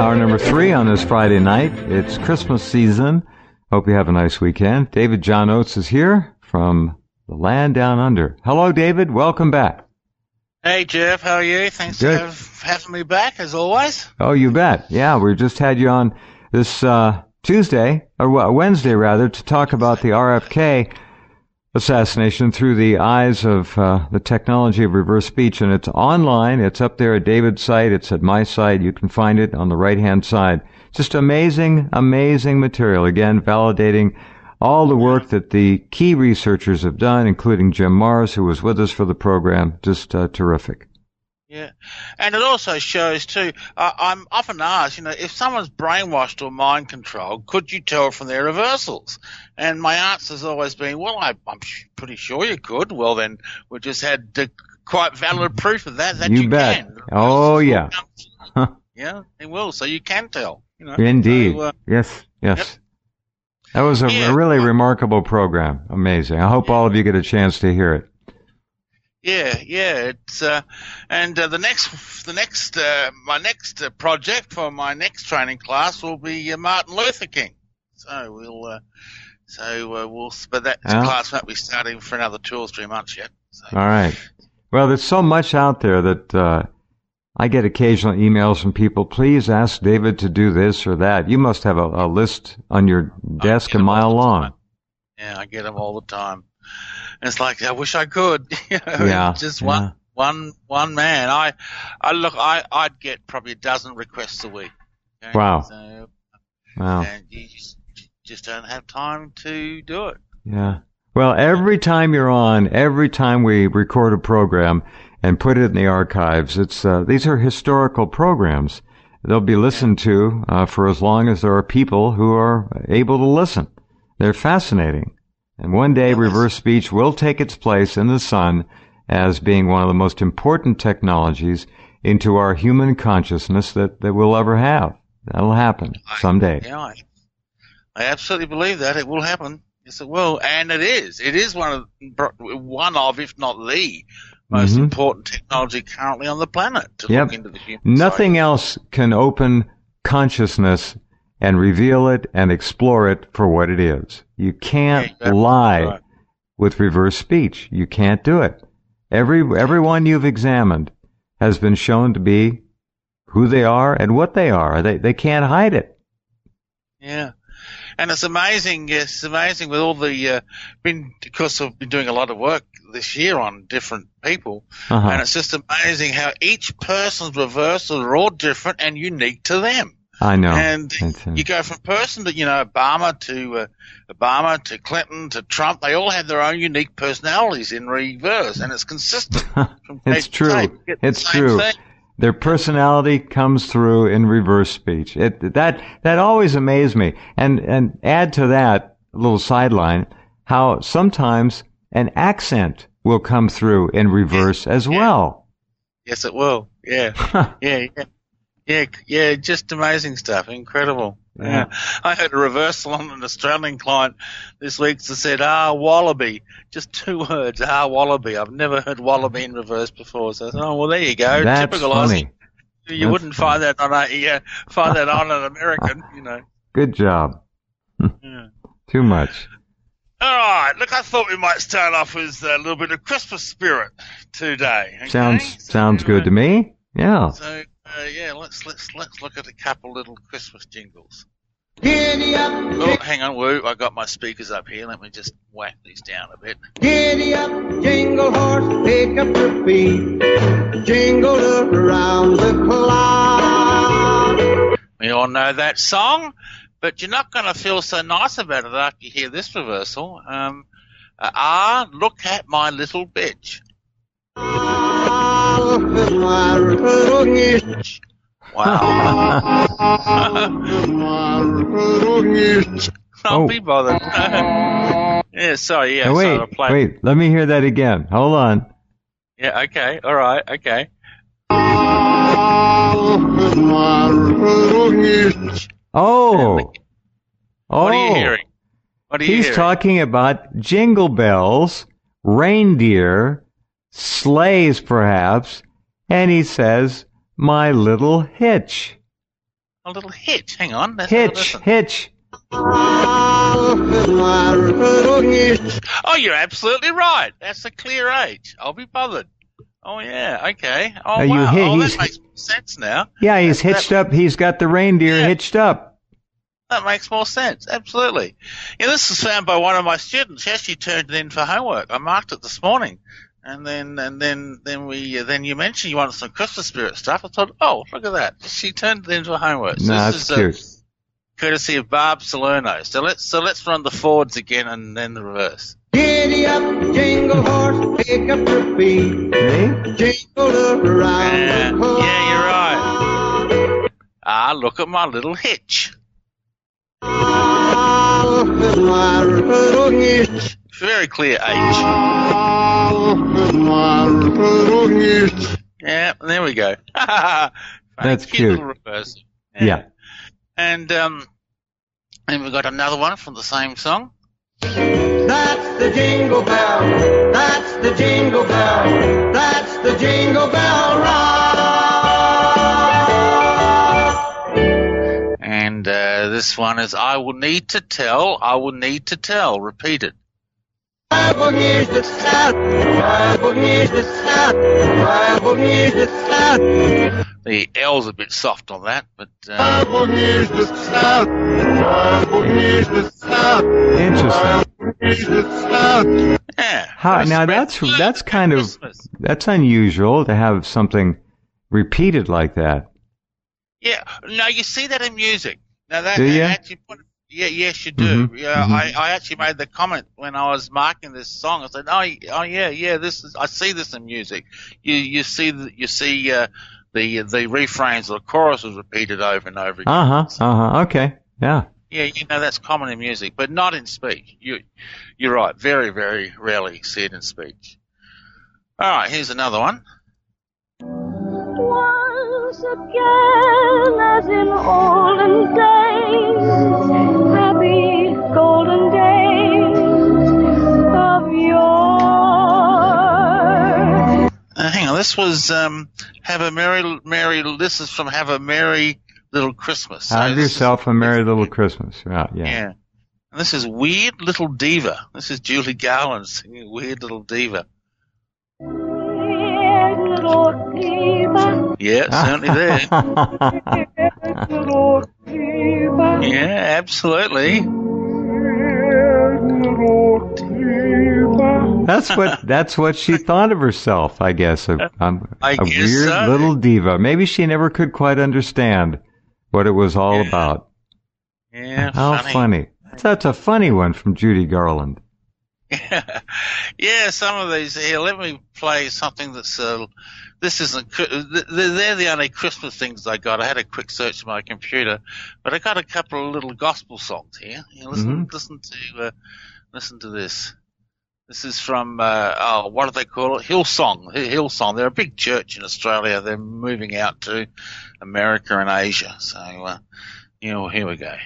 hour number 3 on this Friday night. It's Christmas season. Hope you have a nice weekend. David John Oates is here from the land down under. Hello, David. Welcome back. Hey, Jeff. How are you? Thanks for having me back, as always. Oh, you bet. Yeah, we just had you on this Tuesday, or Wednesday, rather, to talk about the RFK assassination through the eyes of the technology of reverse speech. And it's online. It's up there at David's site. It's at my site. You can find it on the right-hand side. Just amazing, amazing material. Again, validating all the work that the key researchers have done, including Jim Marrs, who was with us for the program. Just terrific. Yeah. And it also shows, too, I'm often asked, if someone's brainwashed or mind controlled, could you tell from their reversals? And my answer has always been, well, I'm pretty sure you could. Well, then we just had quite valid proof of that you bet. Can. Oh, yeah. Yeah, it will. So you can tell. Indeed. So, yes. Yep. That was a really remarkable program. Amazing. I hope all of you get a chance to hear it. Yeah. It's and my next project for my next training class will be Martin Luther King. So but that class won't be starting for another 2 or 3 months yet. So. All right. Well, there's so much out there that I get occasional emails from people. Please ask David to do this or that. You must have a list on your desk a mile long. Yeah, I get them all the time. And it's like, I wish I could. Just one man. I'd get probably a dozen requests a week. Okay? Wow. Wow. And you just don't have time to do it. Yeah. Well, every time you're on, every time we record a program and put it in the archives, these are historical programs. They'll be listened to for as long as there are people who are able to listen. They're fascinating. And one day, reverse speech will take its place in the sun as being one of the most important technologies into our human consciousness that we'll ever have. That'll happen someday. Yeah, I absolutely believe that. It will happen. Yes, it will. And it is. It is one of, if not the most important technology currently on the planet to look into the human Nothing psyche. else can open consciousness and reveal it and explore it for what it is. You can't lie with reverse speech. You can't do it. Everyone you've examined has been shown to be who they are and what they are. They can't hide it. Yeah. And it's amazing. It's amazing with all the because I've been doing a lot of work this year on different people, and it's just amazing how each person's reversals are all different and unique to them. I know. And you go from person to Obama to Clinton to Trump. They all have their own unique personalities in reverse, and it's consistent. It's true. It's true. Thing. Their personality comes through in reverse speech. That always amazed me. And add to that a little sideline how sometimes an accent will come through in reverse as well. Yes, it will. Yeah. Yeah. Just amazing stuff. Incredible. Yeah. I had a reversal on an Australian client this week that said, wallaby. Just 2 words, wallaby. I've never heard wallaby in reverse before. So I said, well, there you go. That's typical funny. Aussie. You wouldn't find that on an American, Good job. Yeah. Too much. All right. Look, I thought we might start off with a little bit of Christmas spirit today. Okay? Sounds good to me. Yeah. So, let's look at a couple little Christmas jingles. Giddy up, oh, hang on, Woo. I got my speakers up here. Let me just whack these down a bit. giddy up, jingle horse, pick up your feet, jingle around the clock. We all know that song, but you're not going to feel so nice about it after you hear this reversal. Look at my little bitch. Look at my little bitch. Wow. Don't be bothered. Yeah, sorry. Yeah, wait. Let me hear that again. Hold on. Yeah, okay. All right, okay. Oh. What are you hearing? He's talking about jingle bells, reindeer, sleighs perhaps, and he says, my little hitch. A little hitch. Hang on. Hitch. Oh, you're absolutely right. That's a clear H. I'll be bothered. Oh, yeah. Okay. Oh, wow. That makes more sense now. Yeah, he's hitched up. He's got the reindeer hitched up. That makes more sense. Absolutely. Yeah, this was found by one of my students. She actually turned it in for homework. I marked it this morning. And then you mentioned you wanted some Christmas spirit stuff. I thought, oh, look at that. She turned it into a homework. So that's cute. Courtesy of Barb Salerno. So let's run the forwards again and then the reverse. Giddy up, jingle horse, pick up your feet. Jingle around the clock. Yeah, you're right. Ah, look at my little hitch. Very clear H. Yeah, there we go. That's cute. Reverse. Yeah. And we've got another one from the same song. That's the jingle bell. That's the jingle bell. That's the jingle bell rock. And this one is I will need to tell. Repeated. I will need to stop. I will need to stop. I will need to stop. The L's a bit soft on that, but I will need to stop. I will need to stop. Interesting. Yeah. Now that's kind of that's unusual to have something repeated like that. Yeah. No, you see that in music. Now that do you? Actually yes, you do. Mm-hmm. Yeah, mm-hmm. I actually made the comment when I was marking this song. I said, oh yeah, I see this in music. You see the refrains or the chorus is repeated over and over again. Okay. Yeah. Yeah, that's common in music, but not in speech. You're right. Very, very rarely see it in speech. All right, here's another one. Once again, as in olden days, happy golden days of yore. Hang on, this was Have a Merry. This is from Have a Merry Little Christmas. Have yourself a Merry Little Christmas. Yeah. And this is Weird Little Diva. This is Julie Garland singing Weird Little Diva. Weird little diva. Yeah, certainly there. Weird little diva. Yeah, absolutely. Weird little diva. That's what she thought of herself, I guess. A guess weird so. little diva. Maybe she never could quite understand what it was all about. Yeah, how funny. That's a funny one from Judy Garland. Yeah, some of these here. Let me play something that's. This isn't. They're the only Christmas things I got. I had a quick search on my computer, but I got a couple of little gospel songs here. Listen to this. This is from what do they call it? Hillsong. Hillsong. They're a big church in Australia. They're moving out to America and Asia. So here we go.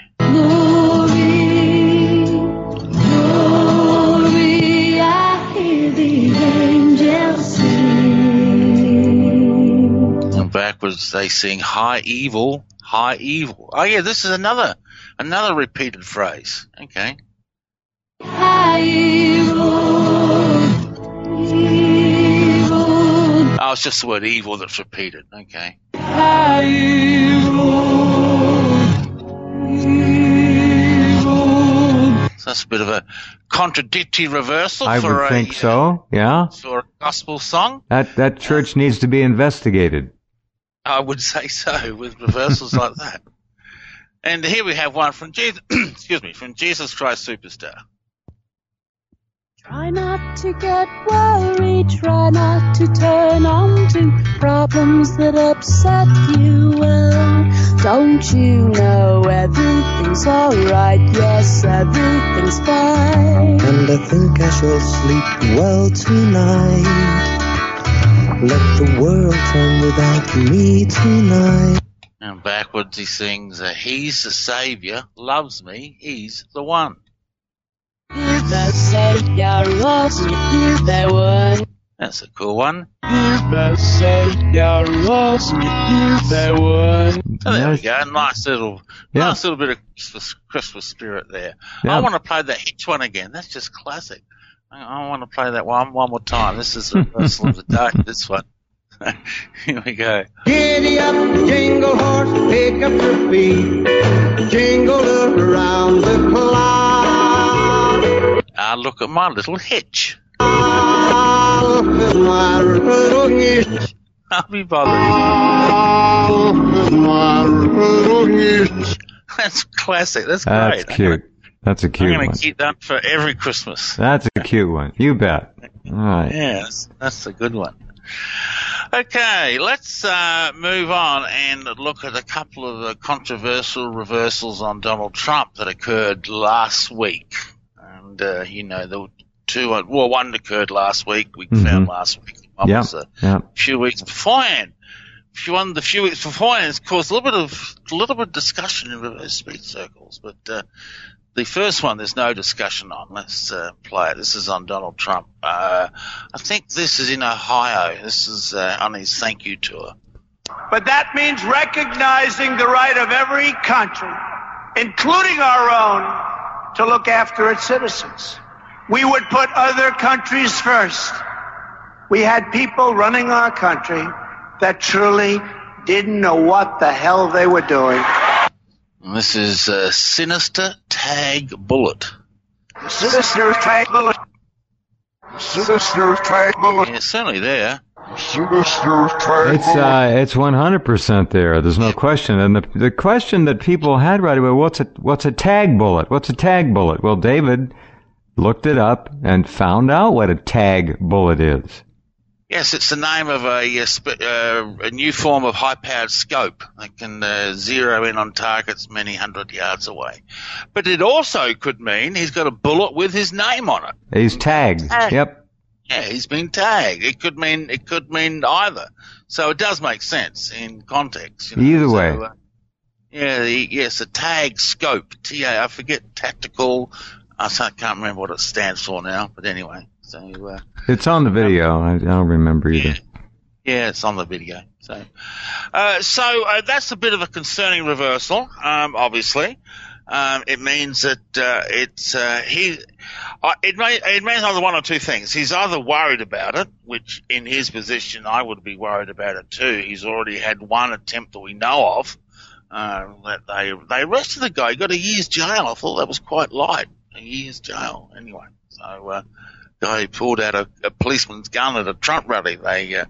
Glory, I hear the angels sing. And backwards they sing high evil, high evil. Oh yeah, this is another repeated phrase. Okay. High evil, evil. Oh, it's just the word evil that's repeated. Okay. High evil, evil. So that's a bit of a contradictory reversal I would think so. Yeah. For a gospel song. That church needs to be investigated. I would say so, with reversals like that. And here we have one from Jesus. From Jesus Christ Superstar. Try not to get worried, try not to turn on to problems that upset you. Well, don't you know everything's alright? Yes, everything's fine. And I think I shall sleep well tonight. Let the world turn without me tonight. And backwards he sings, He's the Saviour, loves me, He's the one. The Savior loves me, He's the one. That's a cool one. So there we go. Nice little bit of Christmas spirit there. I want to play that Hitch one again. That's just classic. I want to play that one more time. This is the reversal of the dark. This one. Here we go. Giddy up, jingle horse, pick up your feet, jingle around the clock. Look at my little hitch. Look at my little hitch. I'll be bothered. Look at my little hitch. That's classic. That's great. That's cute. That's a cute one. I'm going to keep that for every Christmas. That's a cute one. You bet. All right. Yeah, that's a good one. Okay, let's move on and look at a couple of controversial reversals on Donald Trump that occurred last week. And, the two, one occurred last week, we found last week. One was a few weeks beforehand. The few weeks beforehand has caused a little bit of discussion in reverse speed circles, but the first one, there's no discussion on. Let's play it. This is on Donald Trump. I think this is in Ohio. This is on his thank you tour. But that means recognizing the right of every country, including our own, to look after its citizens. We would put other countries first. We had people running our country that truly didn't know what the hell they were doing. This is Sinister Tag Bullet. Sinister Tag Bullet. Sinister Tag Bullet. Yeah, certainly there. Sinister Tag Bullet. It's 100% there. There's no question. And the question that people had right away, what's a tag bullet? What's a tag bullet? Well, David looked it up and found out what a tag bullet is. Yes, it's the name of a new form of high-powered scope that can zero in on targets many hundred yards away. But it also could mean he's got a bullet with his name on it. He's tagged. Yep. Yeah, he's been tagged. It could mean either. So it does make sense in context. Either way. A tag scope. I forget tactical. I can't remember what it stands for now. But anyway. So it's on the video. I don't remember either. Yeah, it's on the video. So that's a bit of a concerning reversal. Obviously, it means that it means either one or two things. He's either worried about it, which in his position I would be worried about it too. He's already had one attempt that we know of. That they arrested the guy. He got a year's jail. I thought that was quite light. A year's jail, anyway. So. Guy pulled out a policeman's gun at a Trump rally. That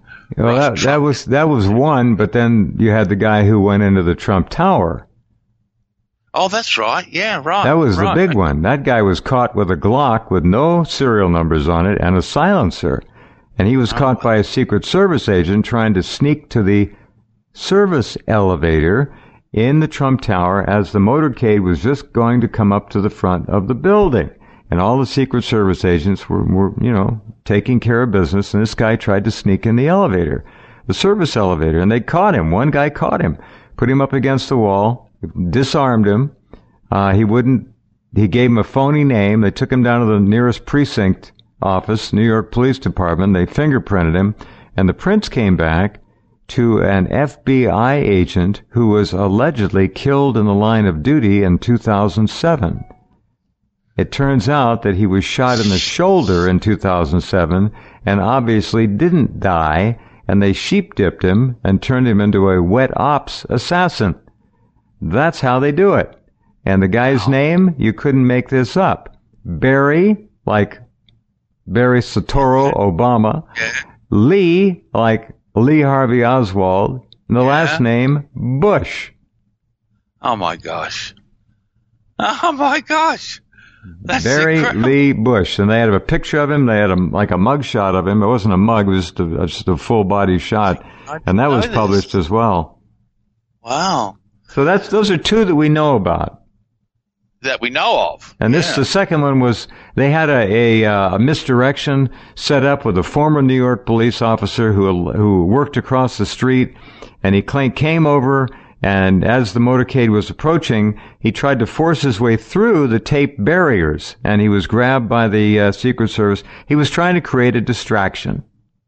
was one, but then you had the guy who went into the Trump Tower. Oh, that's right. Yeah, right. That was the big one. That guy was caught with a Glock with no serial numbers on it and a silencer. And he was caught by a Secret Service agent trying to sneak to the service elevator in the Trump Tower as the motorcade was just going to come up to the front of the building. And all the Secret Service agents were taking care of business, and this guy tried to sneak in the elevator, the service elevator, and they caught him. One guy caught him, put him up against the wall, disarmed him. He gave him a phony name. They took him down to the nearest precinct office, New York Police Department. They fingerprinted him, and the prints came back to an FBI agent who was allegedly killed in the line of duty in 2007. It turns out that he was shot in the shoulder in 2007 and obviously didn't die, and they sheep-dipped him and turned him into a wet ops assassin. That's how they do it. And the guy's name, you couldn't make this up. Barry, like Barry Soetoro Obama. Lee, like Lee Harvey Oswald. And the last name, Bush. Oh, my gosh. Oh, my gosh. That's Barry incredible. Lee Bush, and they had a picture of him. They had a mug shot of him. It wasn't a mug; it was just a full body shot, and that was published as well. Wow! So those are two that we know about. That we know of. And the second one was they had a misdirection set up with a former New York police officer who worked across the street, and he came over. And as the motorcade was approaching, he tried to force his way through the tape barriers, and he was grabbed by the Secret Service. He was trying to create a distraction.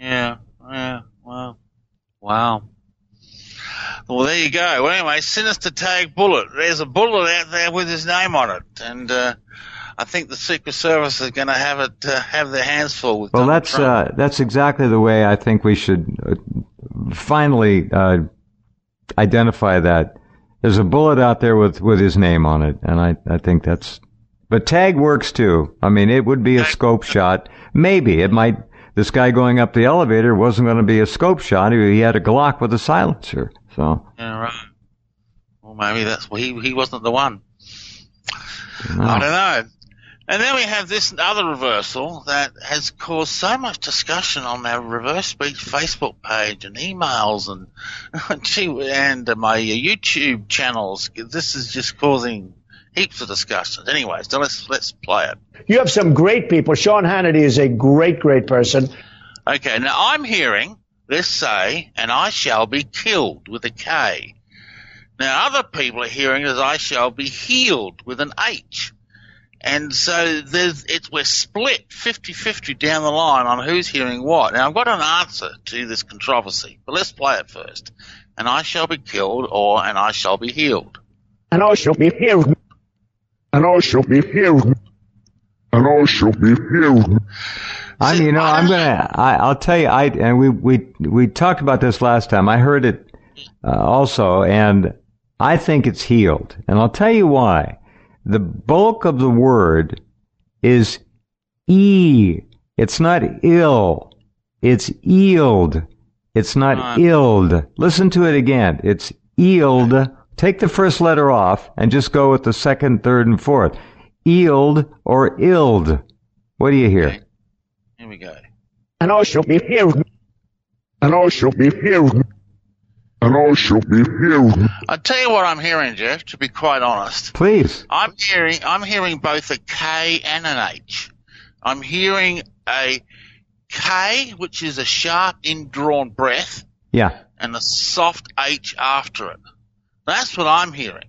Yeah. Wow. Well, there you go. Well, anyway, Sinister Tag Bullet. There's a bullet out there with his name on it, and I think the Secret Service is going to have their hands full with. Well, Donald Trump. that's exactly the way I think we should finally identify that. There's a bullet out there with his name on it, and I think that's. But tag works too. I mean, it would be a scope shot. Maybe it might. This guy going up the elevator wasn't going to be a scope shot. He had a Glock with a silencer. So. Yeah, right. Well, maybe he wasn't the one. No. I don't know. And then we have this other reversal that has caused so much discussion on our Reverse Speech Facebook page and emails and my YouTube channels. This is just causing heaps of discussions. Anyway, so let's play it. You have some great people. Sean Hannity is a great person. Okay, now I'm hearing, let's say, and I shall be killed with a K. Now other people are hearing as I shall be healed with an H. And so we're split 50-50 down the line on who's hearing what. Now I've got an answer to this controversy, but let's play it first. And I shall be killed or and I shall be healed. And I shall be healed. And I shall be healed. And I shall be healed. I'll tell you, and we talked about this last time. I heard it also, and I think it's healed. And I'll tell you why. The bulk of the word is E. It's not ill. It's yield. It's not ild. Listen to it again. It's yield. Take the first letter off and just go with the second, third, and fourth. Yield or ild. What do you hear? Okay. Here we go. And I shall be healed. And I shall be healed. And I shall be healed. I'll tell you what I'm hearing, Jeff, to be quite honest. Please. I'm hearing both a K and an H. I'm hearing a K, which is a sharp indrawn breath. Yeah. And a soft H after it. That's what I'm hearing.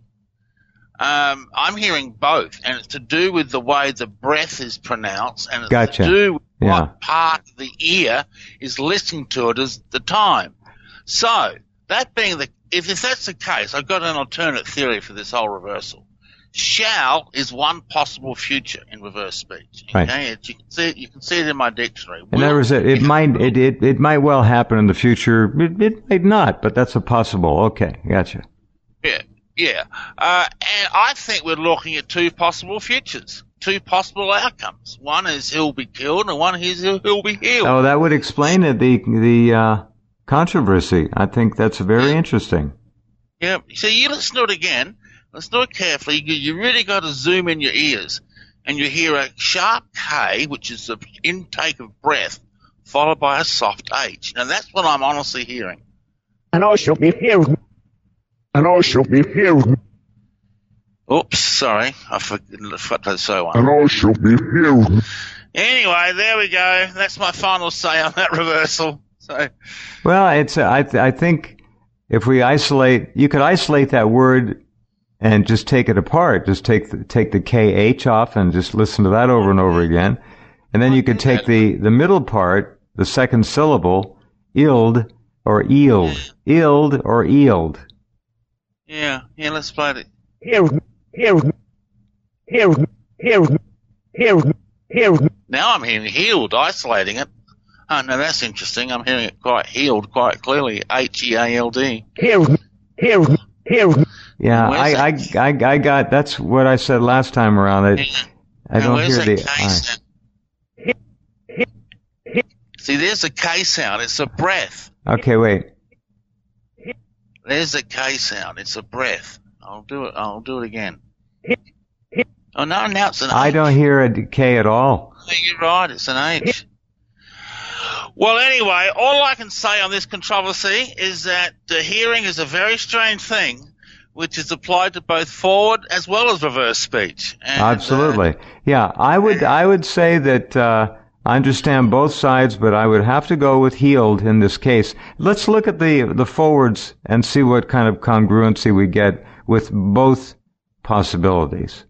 I'm hearing both, and it's to do with the way the breath is pronounced, and it's to do with what part of the ear is listening to it at the time. So, that being if that's the case, I've got an alternate theory for this whole reversal. Shall is one possible future in reverse speech. Okay? Right. You can see it in my dictionary. In other words, it might well happen in the future. It might not, but that's a possible. Okay, gotcha. Yeah. And I think we're looking at two possible futures, two possible outcomes. One is he'll be killed, and one is he'll be healed. Oh, that would explain the controversy. I think that's very interesting. Yeah. So you listen to it again. Listen to it carefully. You really got to zoom in your ears, and you hear a sharp K, which is the intake of breath, followed by a soft H. Now that's what I'm honestly hearing. And I shall be healed. And I shall be healed. Oops, sorry. I forgot to say one. And I shall be healed. Anyway, there we go. That's my final say on that reversal. So, well, I think if we you could isolate that word and just take it apart. Just take the KH off and just listen to that over and over again. And then you could take the middle part, the second syllable, ild or yield. Ild or yield. Yeah, let's play it. Healed. Now I'm hearing healed, isolating it. Oh, no, that's interesting. I'm hearing it quite healed, quite clearly. H-E-A-L-D. Healed. Yeah, I got, that's what I said last time around. I don't hear the I. See, there's a K sound. It's a breath. Okay, wait. There's a K sound. It's a breath. I'll do it again. Oh, no, now it's an H. I don't hear a K at all. You're right. It's an H. Well, anyway, all I can say on this controversy is that hearing is a very strange thing, which is applied to both forward as well as reverse speech. And, absolutely. Yeah, I would say that I understand both sides, but I would have to go with healed in this case. Let's look at the forwards and see what kind of congruency we get with both possibilities.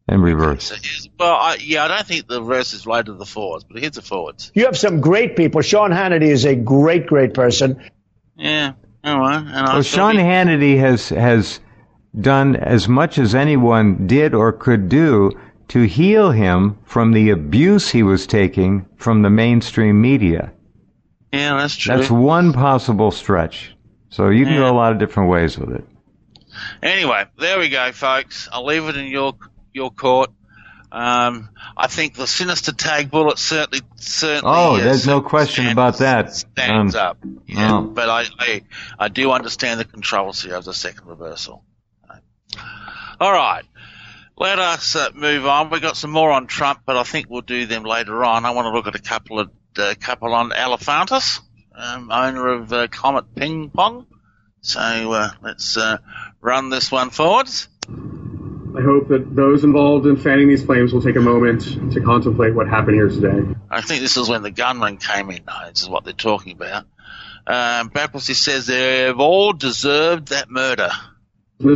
in reverse. So I don't think the reverse is related to the forwards, but here's the forwards. You have some great people. Sean Hannity is a great, great person. Yeah, all right. Well, Sean Hannity has done as much as anyone did or could do to heal him from the abuse he was taking from the mainstream media. Yeah, that's true. That's one possible stretch. So you can go a lot of different ways with it. Anyway, there we go, folks. I'll leave it in your court. I think the sinister tag bullet certainly. Oh, there's no question about that. Stands up. Yeah, but I do understand the controversy of the second reversal. All right, let us move on. We've got some more on Trump, but I think we'll do them later on. I want to look at a couple on Elephantis, owner of Comet Ping Pong. So let's run this one forwards. I hope that those involved in fanning these flames will take a moment to contemplate what happened here today. I think this is when the gunman came in. This is what they're talking about. Backwards, he says they've all deserved that murder. Well,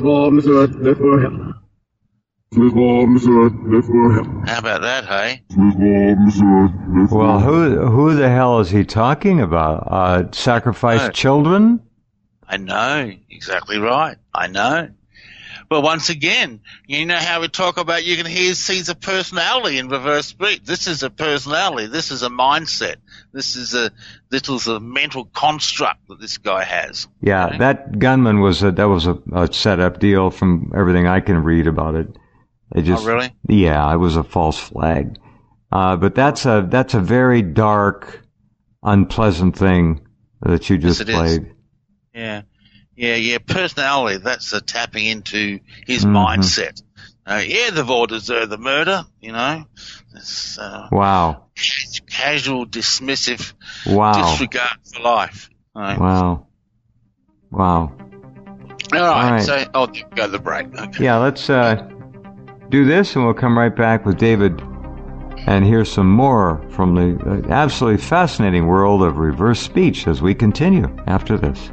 How about that, hey? Well, who the hell is he talking about? Sacrificed children? I know, exactly right. I know. But once again, you know how we talk about you can see a personality in reverse speech. This is a personality. This is a mindset. This is a mental construct that this guy has. Yeah, okay? That gunman was a set-up deal from everything I can read about it. Oh, really? Yeah, it was a false flag. But that's a very dark, unpleasant thing that you just played. Yeah. Personality, that's tapping into his mindset. They've all deserved the murder, you know. It's, wow. Casual, dismissive disregard for life. Wow. All right. So, go to the break. Okay. Yeah, let's do this, and we'll come right back with David and hear some more from the absolutely fascinating world of reverse speech as we continue after this.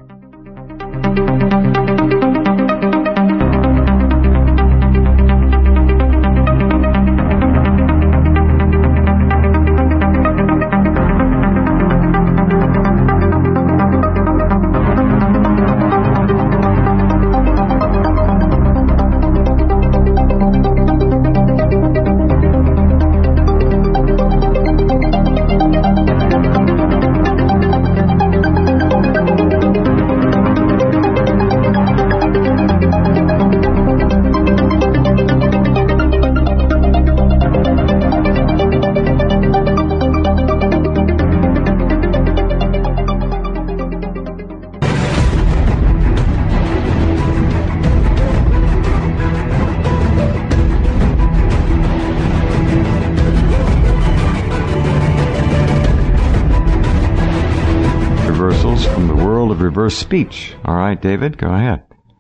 Reverse speech. All right, David, go ahead.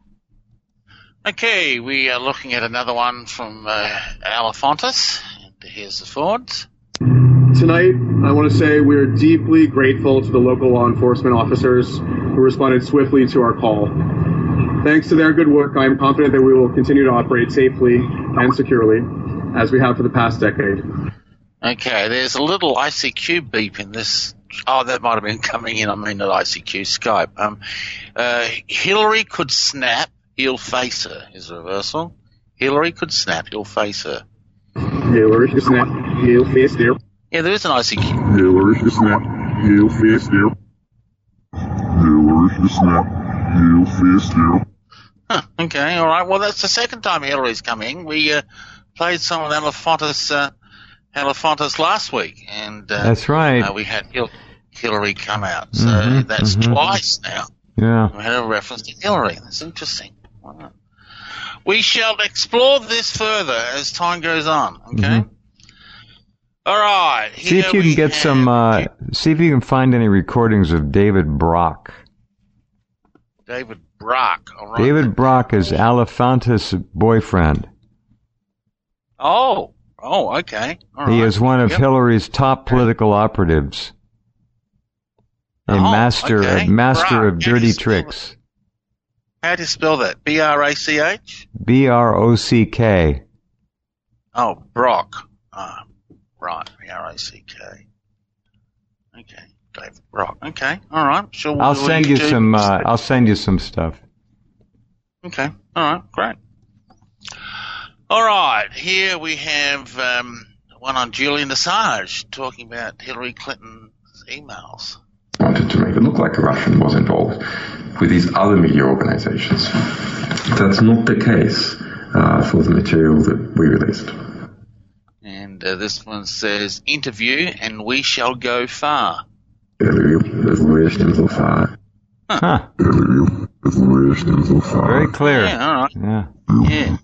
Okay, we are looking at another one from Elephantis. Here's the forwards. Tonight, I want to say we are deeply grateful to the local law enforcement officers who responded swiftly to our call. Thanks to their good work, I am confident that we will continue to operate safely and securely, as we have for the past decade. Okay, there's a little ICQ beep in this. Oh, that might have been coming in. I mean, at ICQ Skype. Hillary could snap, he'll face her. Is reversal. Hillary could snap, he'll face her. Hillary could snap, he'll face her. Yeah, there is an ICQ. Hillary could snap, he'll face her. Hillary could snap, he'll face her. Huh, okay, all right. Well, that's the second time Hillary's coming. We played some of Elephantis last week, and that's right. We had Hillary come out, so that's twice now. Yeah, we had a reference to Hillary. That's interesting. Wow. We shall explore this further as time goes on. Okay. All right. See if you can get some. See if you can find any recordings of David Brock. David Brock. All right. David Brock is Elephantis' boyfriend. Oh, okay. All he right. is one of Hillary's top political operatives. A master of dirty tricks. How do you spell that? B-R-A-C-H? B-R-O-C-K. Oh, Brock. Right. R-O-C-K. Okay. David Brock. Okay. All right. Sure. I'll send you some. I'll send you some stuff. Okay. All right. Great. All right. Here we have one on Julian Assange talking about Hillary Clinton's emails. Wanted to make it look like a Russian was involved with these other media organizations. That's not the case for the material that we released. And this one says, interview and we shall go far. Huh. Very clear. Yeah, all right. Yeah.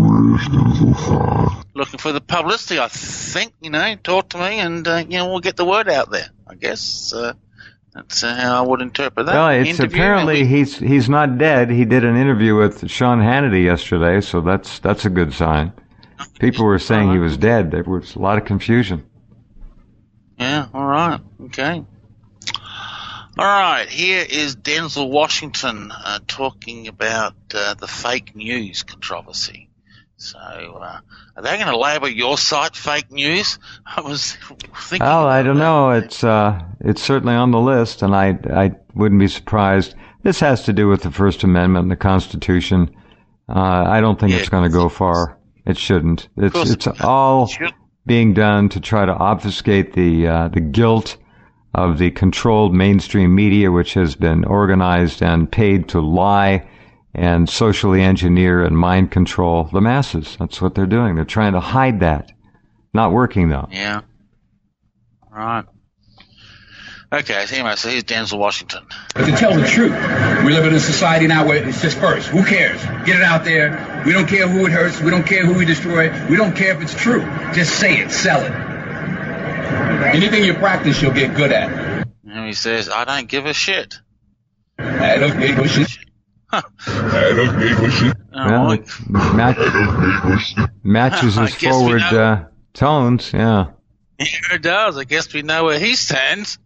Looking for the publicity, I think, talk to me and, we'll get the word out there. I guess that's how I would interpret that. Well, it's apparently he's not dead. He did an interview with Sean Hannity yesterday, so that's a good sign. People were saying he was dead. There was a lot of confusion. Yeah, all right. Okay. All right, here is Denzel Washington talking about the fake news controversy. So, are they going to label your site fake news? I was thinking. Oh, I don't know. It's certainly on the list, and I wouldn't be surprised. This has to do with the First Amendment and the Constitution. I don't think it's going to go far. It shouldn't. It's all being done to try to obfuscate the guilt of the controlled mainstream media, which has been organized and paid to lie and socially engineer and mind control the masses. That's what they're doing. They're trying to hide that. Not working, though. Yeah. Right. Okay, so anyway, so here's Denzel Washington. But to tell the truth, we live in a society now where it's just first. Who cares? Get it out there. We don't care who it hurts. We don't care who we destroy. We don't care if it's true. Just say it. Sell it. Anything you practice, you'll get good at. And he says, I don't give a shit. I don't give a shit. I don't give a shit. Well, it matches his forward tones, yeah. Yeah, it does. I guess we know where he stands.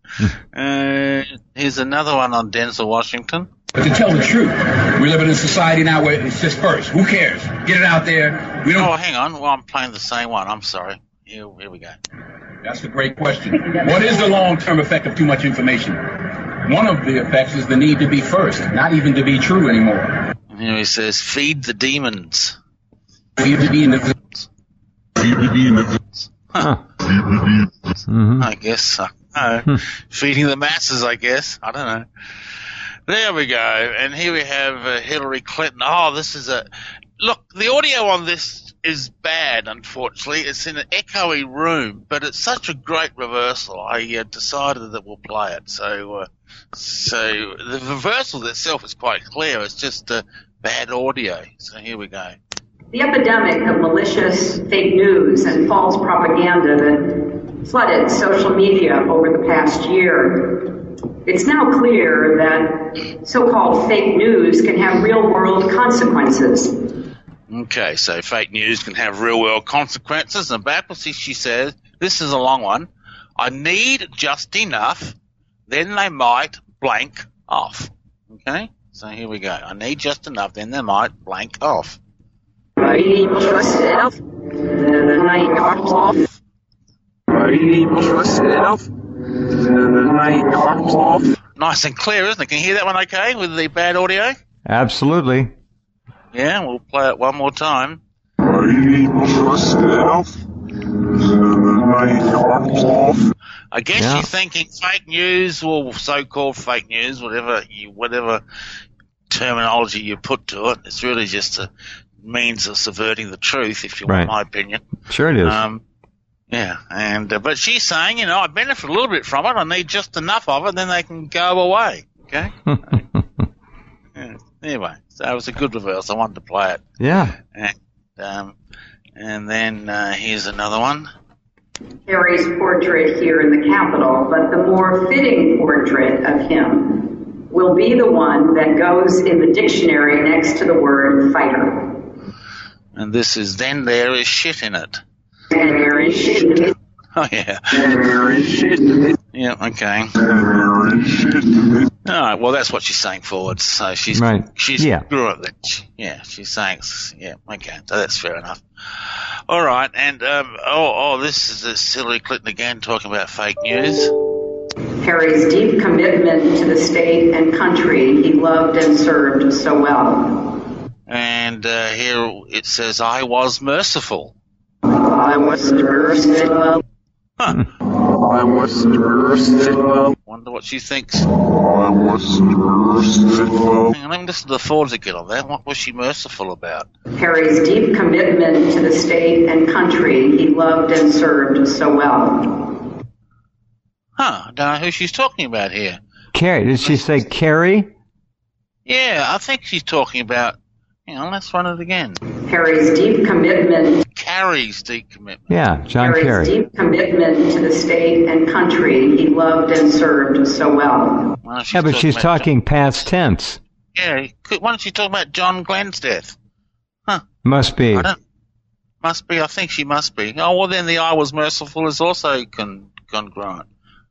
Here's another one on Denzel Washington. But to tell the truth, we live in a society now where it's just first. Who cares? Get it out there. We don't. Oh, hang on. Well, I'm playing the same one. I'm sorry. Here we go. That's a great question. What is the long-term effect of too much information? One of the effects is the need to be first, not even to be true anymore. And here he says, feed the demons. Feed the demons. Feed the demons. Huh. Mm-hmm. I guess so. Feeding the masses, I guess. I don't know. There we go. And here we have Hillary Clinton. Oh, this is look, the audio on this is bad, unfortunately. It's in an echoey room, but it's such a great reversal. I decided that we'll play it. So the reversal itself is quite clear. It's just bad audio. So here we go. The epidemic of malicious fake news and false propaganda that flooded social media over the past year, it's now clear that so-called fake news can have real-world consequences. Okay, so fake news can have real-world consequences. And backwards, she says, this is a long one, I need just enough, then they might blank off. Okay, so here we go. I need just enough, then they might blank off. I need just enough, then the night comes off. I need just enough, then the night comes off. Nice and clear, isn't it? Can you hear that one okay with the bad audio? Absolutely. Yeah, we'll play it one more time. I need just enough, then the night comes off. I guess you're thinking fake news or so-called fake news, whatever terminology you put to it. It's really just a means of subverting the truth, if you want my opinion. Sure it is. Yeah, and but she's saying, I benefit a little bit from it. I need just enough of it, then they can go away. Okay. Yeah. Anyway, so it was a good reverse. I wanted to play it. Yeah. And then here's another one. Harry's portrait here in the Capitol, but the more fitting portrait of him will be the one that goes in the dictionary next to the word fighter. And this is then there is shit in it. And there is shit in it. Oh, yeah. There is shit in it. Yeah, okay. There is shit in it. All right, well, that's what she's saying forwards. So she's grew up there. Yeah, she's saying, yeah, okay, so that's fair enough. All right, and this is Hillary Clinton again talking about fake news. Harry's deep commitment to the state and country he loved and served so well. And here it says, I was merciful. I was merciful. Huh. I was merciful. Wonder what she thinks. I was merciful. Hang on, let me listen to the Fords again on that. What was she merciful about? Harry's deep commitment to the state and country he loved and served so well. Huh, I don't know who she's talking about here. Carrie, did she say Carrie? Yeah, I think she's talking about... Hang on, let's run it again. Harry's deep commitment. Carrie's deep commitment. Yeah, John Harry's Kerry. deep commitment to the state and country he loved and served so well. Yeah, but she's talking past tense. Yeah, why don't you talk about John Glenn's death? Huh. Must be. Must be, I think she must be. Oh, well then the I was merciful is also congruent.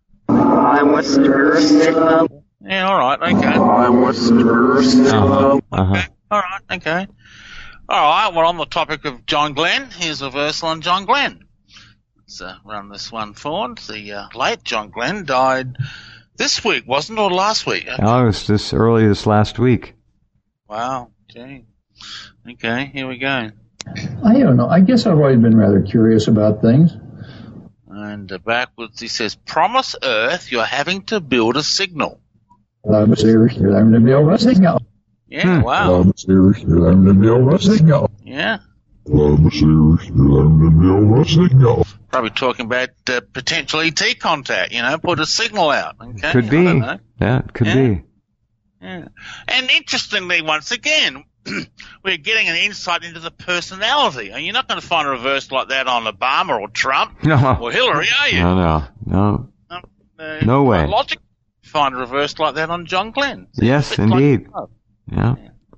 I was merciful. Yeah, alright, okay. I was merciful. Okay, alright, okay. Alright, we're on the topic of John Glenn. Here's a verse on John Glenn. Let's run this one forward. The late John Glenn died this week, wasn't it, or last week? Oh, it was this last week. Wow, gee. Okay, here we go. I don't know. I guess I've always been rather curious about things. And backwards he says, promise Earth you're having to build a signal. I'm having to build a signal. Yeah, wow. I'm serious, you're having to build a signal. Yeah. I'm serious, you're having to build a signal. Probably talking about potential ET contact, put a signal out. Okay? Could be. I don't know. Yeah, it could be. Yeah. And interestingly, once again, we're getting an insight into the personality. And you're not going to find a reverse like that on Obama or Trump or Hillary, are you? No. No way. Logic, find a reverse like that on John Glenn. Yes, indeed. Yeah.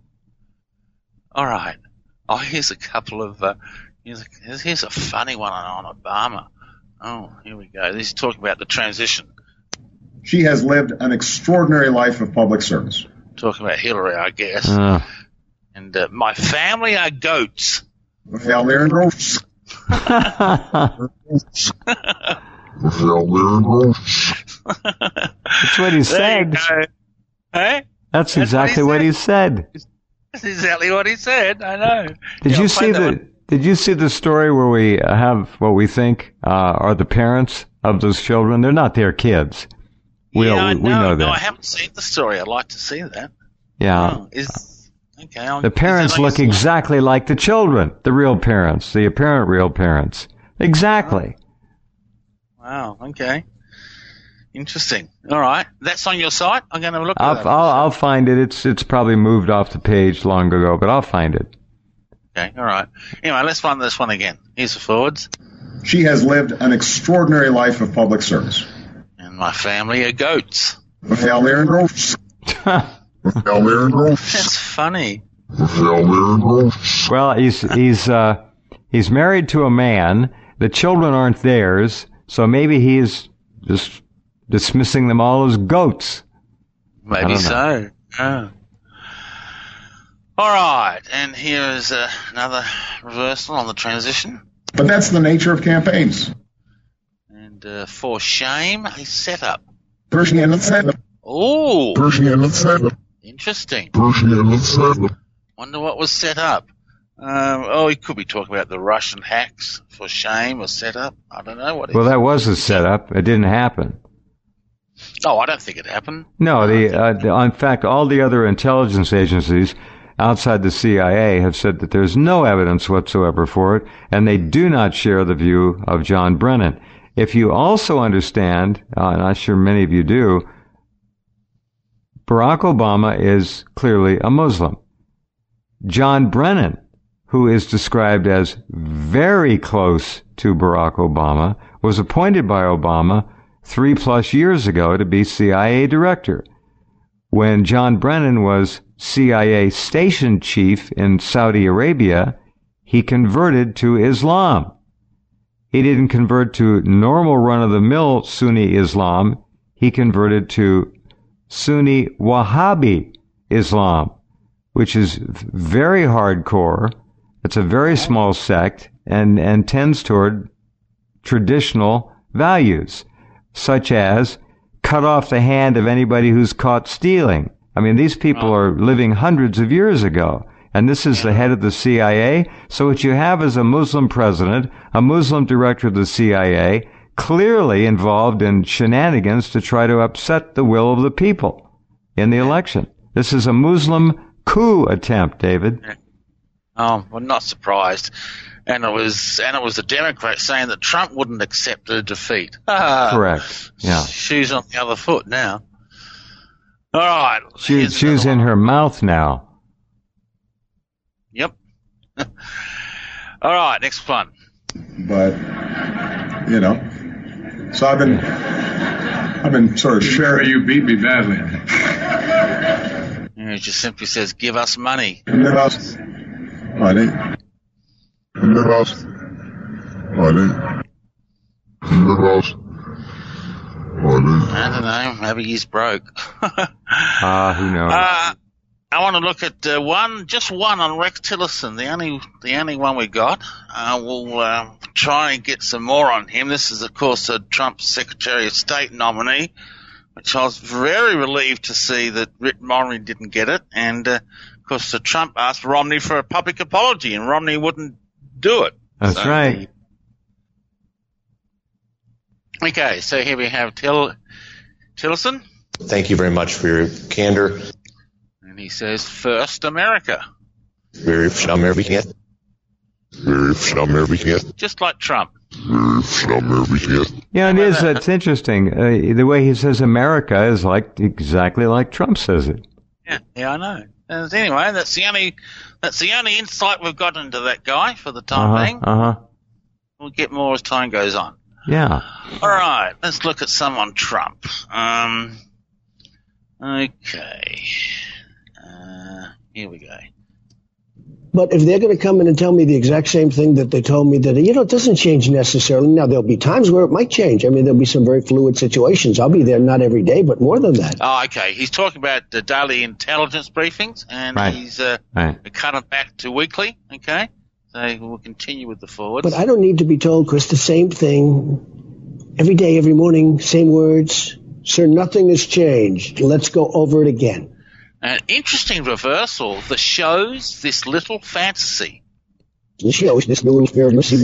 All right. Oh, here's a couple of. Here's a funny one on Obama. Oh, here we go. This is talking about the transition. She has lived an extraordinary life of public service. Talking about Hillary, I guess. And my family are goats. Well, they're goats. That's what he said. Hey? That's exactly what he said. That's exactly what he said. I know. Did you see the story where we have what we think are the parents of those children? They're not their kids. We know that. No, I haven't seen the story. I'd like to see that. Yeah. Okay. The parents look exactly like the children, the real parents, the apparent real parents. Exactly. Wow. Okay. Interesting. All right. That's on your site? I'm going to look at it. I'll find it. It's probably moved off the page long ago, but I'll find it. Okay. All right. Anyway, let's run this one again. Here's the forwards. She has lived an extraordinary life of public service. And my family are goats. Well, they're goats. That's funny. Well, he's married to a man. The children aren't theirs, so maybe he's just dismissing them all as goats. Maybe so. Oh. All right, and here's another reversal on the transition. But that's the nature of campaigns. And for shame, a setup. Persian setup. Oh. Persian setup. Interesting. Persian setup. Wonder what was set up. He could be talking about the Russian hacks for shame or setup. I don't know what. Well, that was a setup. It didn't happen. Oh, I don't think it happened. No, in fact, all the other intelligence agencies outside the CIA have said that there's no evidence whatsoever for it, and they do not share the view of John Brennan. If you also understand, and I'm sure many of you do, Barack Obama is clearly a Muslim. John Brennan, who is described as very close to Barack Obama, was appointed by Obama 3+ years ago to be CIA director. When John Brennan was CIA station chief in Saudi Arabia, he converted to Islam. He didn't convert to normal run-of-the-mill Sunni Islam. He converted to Sunni Wahhabi Islam, which is very hardcore. It's a very small sect, and tends toward traditional values, such as cut off the hand of anybody who's caught stealing. I mean, these people are living hundreds of years ago, and this is the head of the CIA. So what you have is a Muslim president, a Muslim director of the CIA, clearly involved in shenanigans to try to upset the will of the people in the election. This is a Muslim coup attempt, David. Oh, well, not surprised. And it was the Democrats saying that Trump wouldn't accept a defeat. Correct. Yeah. Shoes on the other foot now. All right. Shoes in her mouth now. Yep. All right, next one. But, so I've been sort of sharing. You beat me badly. It just simply says, give us money. Give us money. Give us money. Give us money. I don't know. Maybe he's broke. Who knows? I want to look at just one on Rex Tillerson, the only one we got. We'll try and get some more on him. This is, of course, Trump's Secretary of State nominee, which I was very relieved to see that Mitt Romney didn't get it. And, of course, Trump asked Romney for a public apology, and Romney wouldn't do it. That's right. Okay, so here we have Tillerson. Thank you very much for your candor. And he says, first America. Just like Trump. Yeah, it's interesting. The way he says America is exactly like Trump says it. Yeah, I know. And anyway, that's the only insight we've got into that guy for the time being. We'll get more as time goes on. Yeah. All right, let's look at some on Trump. Okay. Here we go. But if they're going to come in and tell me the exact same thing that they told me that, it doesn't change necessarily. Now, there'll be times where it might change. I mean, there'll be some very fluid situations. I'll be there not every day, but more than that. Oh, okay. He's talking about the daily intelligence briefings, and he's cut them back to weekly, okay? So we'll continue with the forwards. But I don't need to be told, Chris, the same thing every day, every morning, same words. Sir, nothing has changed. Let's go over it again. An interesting reversal that shows this little fantasy. This shows this little fear of mercy.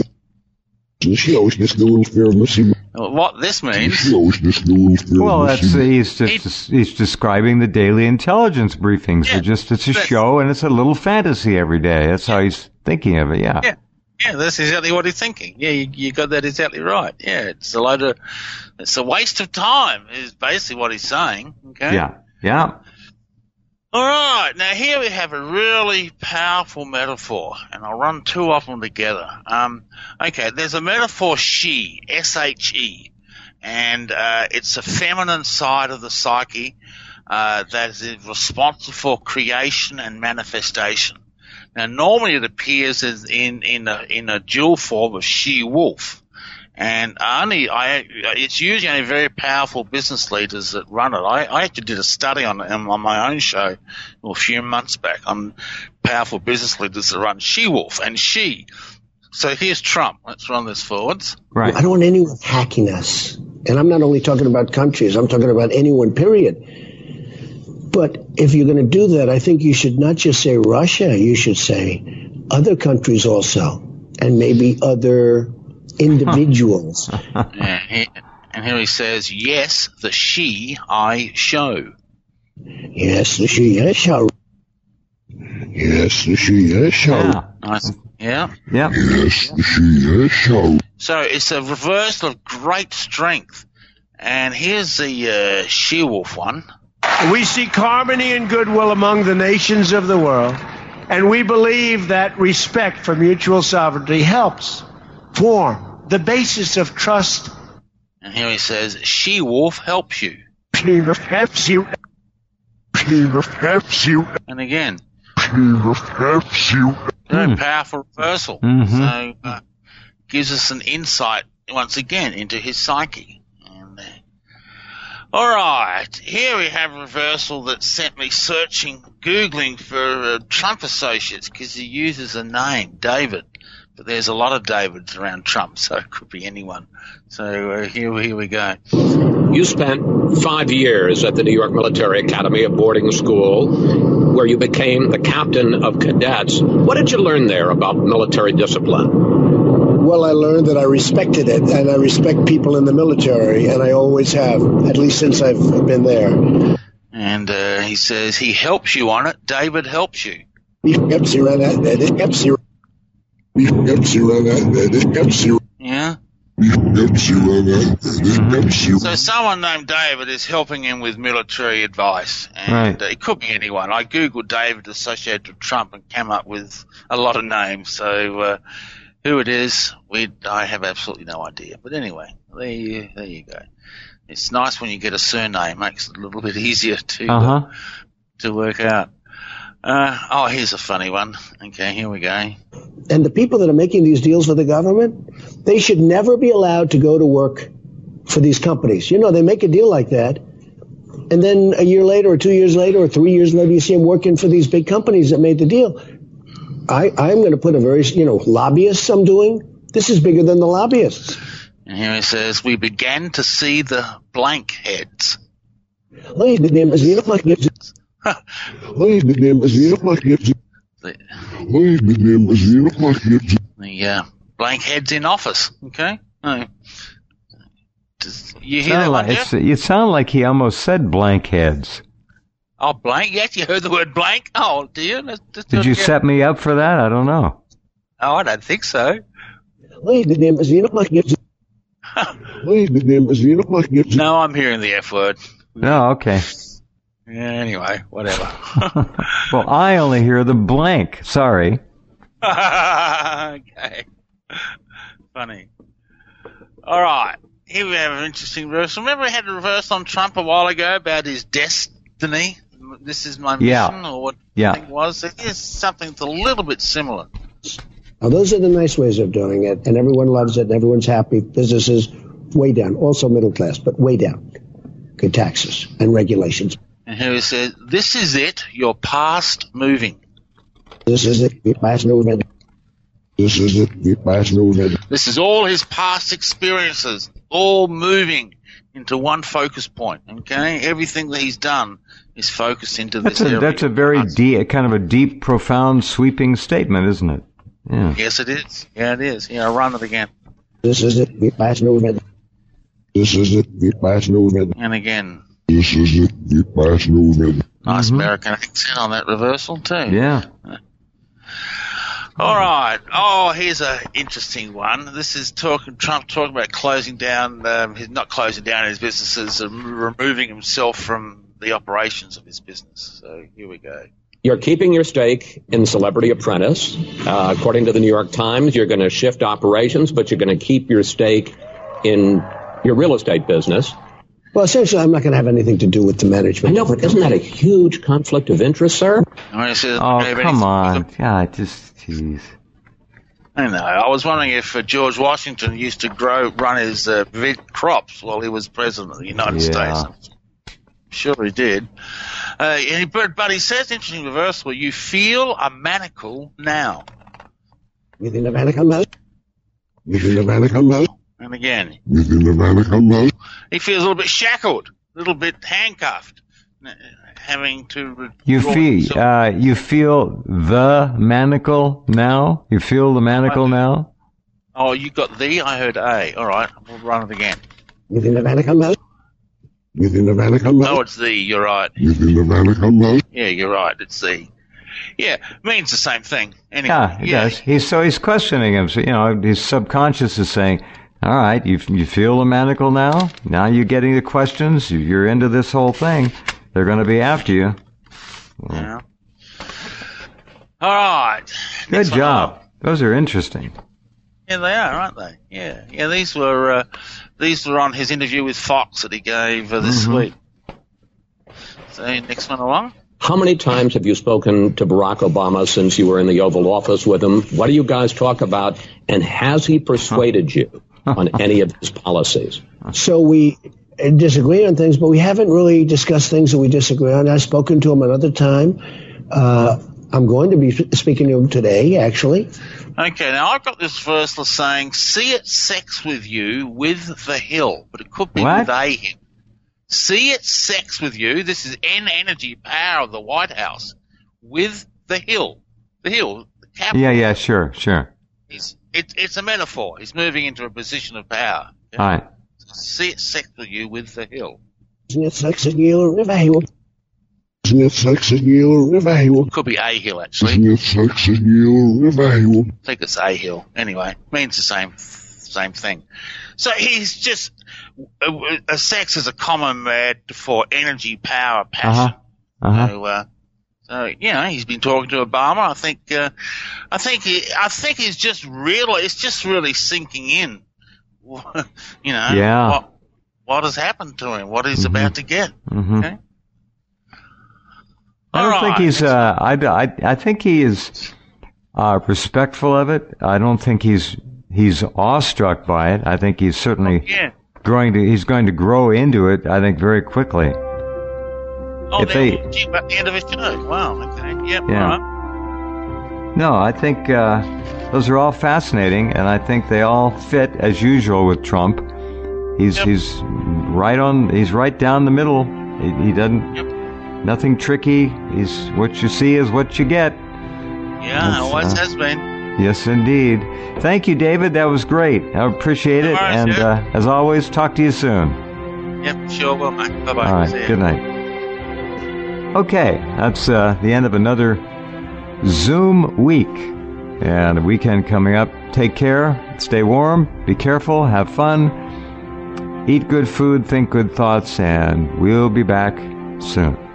What this means? Well, he's describing the daily intelligence briefings. Yeah, it's a show and it's a little fantasy every day. That's how he's thinking of it. Yeah. Yeah, that's exactly what he's thinking. Yeah, you got that exactly right. Yeah, it's a waste of time is basically what he's saying. Okay. Yeah. All right, now here we have a really powerful metaphor, and I'll run two of them together. Okay, there's a metaphor she, S-H-E, and it's a feminine side of the psyche that is responsible for creation and manifestation. Now, normally it appears as in a dual form of she-wolf. And it's usually only very powerful business leaders that run it. I actually did a study on my own show a few months back on powerful business leaders that run she-wolf and she. So here's Trump. Let's run this forwards. Right. I don't want anyone hacking us. And I'm not only talking about countries. I'm talking about anyone, period. But if you're going to do that, I think you should not just say Russia. You should say other countries also, and maybe other individuals. And here he says, yes, the she I show. Yes, the she I show. Yes, the she I show. Yeah. Yes, the she I show. So it's a reversal of great strength. And here's the she-wolf one. We seek harmony and goodwill among the nations of the world, and we believe that respect for mutual sovereignty helps form the basis of trust. And here he says, she-wolf helps you. Helps you. Helps you. And again. Helps you. Very powerful reversal. Mm-hmm. So gives us an insight, once again, into his psyche. And, All right, here we have Reversal that sent me Googling for Trump associates because he uses a name, David. But there's a lot of Davids around Trump, so it could be anyone. So here we go. You spent 5 years at the New York Military Academy, a boarding school, where you became the captain of cadets. What did you learn there about military discipline? Well, I learned that I respected it, and I respect people in the military, and I always have, at least since I've been there. And he says he helps you on it. David helps you. He helps you on that. He helps you. He helps you on that. He helps you. Yeah? He helps you on that. He helps you. So someone named David is helping him with military advice. And it could be anyone. I Googled David associated with Trump and came up with a lot of names. So who it is, I have absolutely no idea. But anyway, there you go. It's nice when you get a surname. Makes it a little bit easier to work out. Here's a funny one. Okay, here we go. And the people that are making these deals with the government, they should never be allowed to go to work for these companies. You know, they make a deal like that, and then a year later or 2 years later or 3 years later, you see them working for these big companies that made the deal. I'm going to put a very, lobbyists I'm doing. This is bigger than the lobbyists. And here he says, we began to see the blank heads. The blank heads in office. Okay. You hear that one, Jeff? It sounded like he almost said blank heads. Oh, blank? Yes, you heard the word blank? Oh, do you? Did you set me up for that? I don't know. Oh, I don't think so. No, I'm hearing the F word. No, okay. Yeah, anyway, whatever. Well, I only hear the blank. Sorry. Okay. Funny. All right. Here we have an interesting reverse. Remember we had a reverse on Trump a while ago about his destiny? This is my mission, or what I think it was. So here's something that's a little bit similar. Now, those are the nice ways of doing it, and everyone loves it, and everyone's happy. Businesses, way down. Also middle class, but way down. Good taxes and regulations. And here he says, this is it, you're past moving. This is it, you're past moving. This is it, you're past moving. This is all his past experiences, all moving into one focus point, okay? Everything that he's done is focused into this area. That's a very deep, kind of a deep, profound, sweeping statement, isn't it? Yeah. Yes, it is. Yeah, it is. Yeah, I'll run it again. This is it, you're past moving. This is it, you're past moving. And again. This is it, you're past moving. Nice American accent on that reversal, too. Yeah. All right. Oh, here's an interesting one. This is Trump talking about closing down, not closing down his businesses, removing himself from the operations of his business. So here we go. You're keeping your stake in Celebrity Apprentice. According to the New York Times, you're going to shift operations, but you're going to keep your stake in your real estate business. Well, essentially, I'm not going to have anything to do with the management. I know, but isn't that a huge conflict of interest, sir? Come on. God, jeez. I know. I was wondering if George Washington used to run his crops while he was president of the United States. I'm sure he did. But he says, interesting reversal, you feel a manacle now. You think the manacle now? You think the manacle now? And again. You think the manacle now? He feels a little bit shackled, a little bit handcuffed, having to. You feel the manacle now? You feel the manacle now? Oh, you got the? I heard A. All right, we'll run it again. You think the manacle now? You think the manacle now? No, it's the. You're right. You think the manacle now? Yeah, you're right. It's the. Yeah, means the same thing. Anyway, yeah, it does. He's questioning him. So, his subconscious is saying, all right, you feel the manacle now? Now you're getting the questions. You're into this whole thing. They're going to be after you. Yeah. All right. Good job. Those are interesting. Yeah, they are, aren't they? Yeah. Yeah, these were on his interview with Fox that he gave this week. So next one along. How many times have you spoken to Barack Obama since you were in the Oval Office with him? What do you guys talk about? And has he persuaded you on any of his policies? So we disagree on things, but we haven't really discussed things that we disagree on. I've spoken to him another time. I'm going to be speaking to him today, actually. Okay, now I've got this verse that's saying, see it sex with you with the Hill, but it could be with a Hill. See it sex with you, this is energy power of the White House, with the Hill. The Hill, the capital. Yeah, sure. It's a metaphor. He's moving into a position of power. All right. So see it sex with you with the Hill. Isn't it sex with you with the Hill? Isn't it sex with you with the Hill? Could be a Hill, actually. Isn't it sex with you with the Hill? I think it's a Hill. Anyway, means the same thing. So he's just sex is a common word for energy, power, passion. So he's been talking to Obama. I think he's just it's just really sinking in. What has happened to him? What he's about to get? Okay? I don't think he's. I think he is respectful of it. I don't think he's awestruck by it. I think he's certainly He's going to grow into it. I think very quickly. Oh, about the end of his show. Wow. Okay. Yep. Yeah. All right. No, I think those are all fascinating, and I think they all fit as usual with Trump. He's right on. He's right down the middle. He doesn't. Yep. Nothing tricky. He's what you see is what you get. Yeah, always has been. Yes, indeed. Thank you, David. That was great. I appreciate it. And as always, talk to you soon. Yep, sure will, mate. Bye-bye. All right. Good night. Okay, that's the end of another Zoom week. And a weekend coming up. Take care. Stay warm. Be careful. Have fun. Eat good food. Think good thoughts. And we'll be back soon.